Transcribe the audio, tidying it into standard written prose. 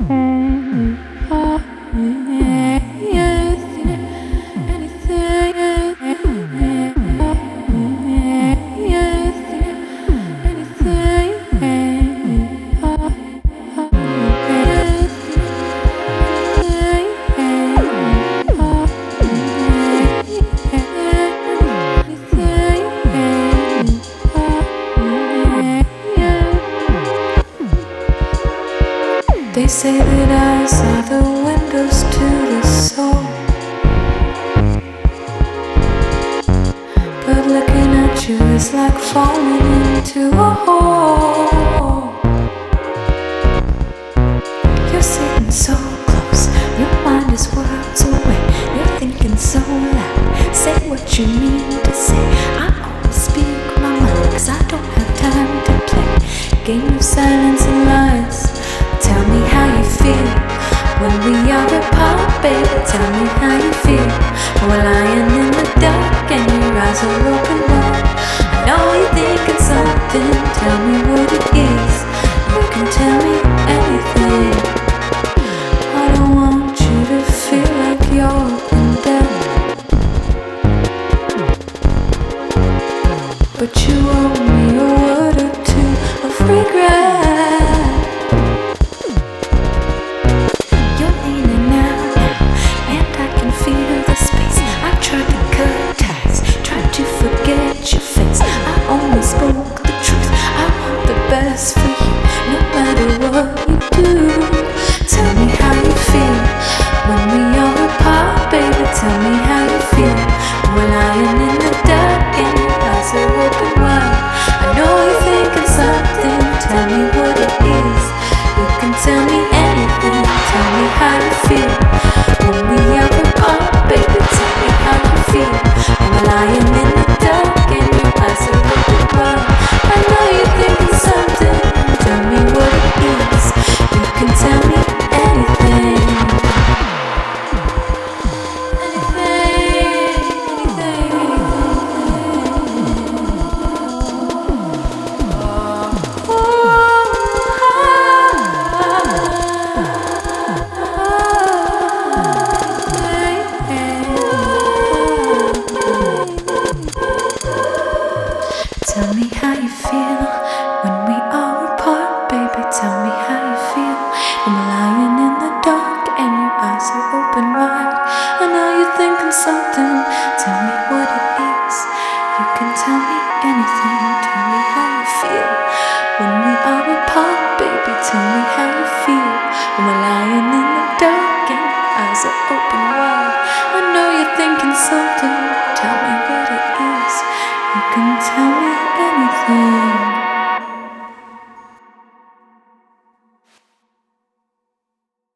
They say that eyes are the windows to the soul, but looking at you is like falling into a hole. You're sitting so close, your mind is worlds away. You're thinking so loud, say what you need to say. I always speak my mind, 'cause I don't have time to play game of silence and lies. Tell me how you feel when we are apart, baby. Tell me how you feel. We're lying in the dark and your eyes are open wide. I know you're thinking something. Tell me what it is. You can tell me anything. I don't want you to feel like you're in debt, but you owe me a word or two of regret. Spoke the truth. I want the best for you, no matter what you do. Tell me how you feel when we are apart, baby. Tell me how you feel. We're lying in the dark and your eyes are open wide. I know you're thinking something. Tell me what it is. You can tell me anything. Tell me how you feel when we are apart, baby. Tell me how you feel. We're lying in the dark and your eyes are open wide. I know you're thinking something. Tell me what it is. You can tell me anything. Tell me how you feel when we are apart, baby. Tell me how you feel when we're lying in the dark and your eyes are open wide. I know you're thinking something. Tell me what it is. You can tell me anything. Tell me how you feel when we are apart, baby. Tell me how you feel when we're lying in the dark and your eyes are open wide. I know you're thinking something.